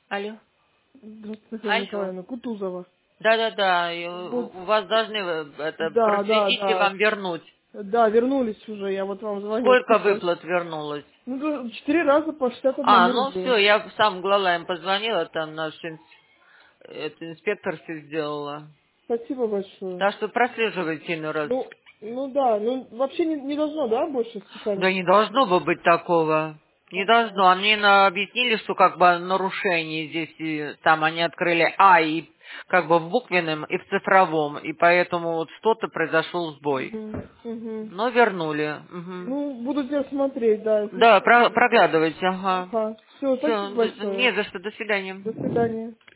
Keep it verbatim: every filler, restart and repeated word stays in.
Алло. Здравствуйте, Татьяна Алло. Николаевна, Кутузова. Да-да-да, и у Вот, у вас должны э, это да, да, проследить и да. вам вернуть. Да, вернулись уже, я вот вам звоню, Сколько спасибо. выплат вернулось? Ну, да, четыре раза по шестьдесят А, одному ну все, рублю. я сам Глалаем позвонила, там наш инс- это, инспектор все сделала. Спасибо большое. Так что прослеживайте иной раз. Ну, ну да, ну вообще не, не должно, да, больше Да специально? не должно бы быть такого. Не Ага. должно. А мне на- объяснили, что как бы нарушение здесь, и там они открыли А и как бы в буквенном и в цифровом, и поэтому вот что-то произошел сбой. Угу, угу. Но вернули. Мгм. Ну, буду тебя смотреть, да, если Да, что. про- проглядывайте, ага. Ага. Все, Все, спасибо не большое. за что, до свидания. До свидания.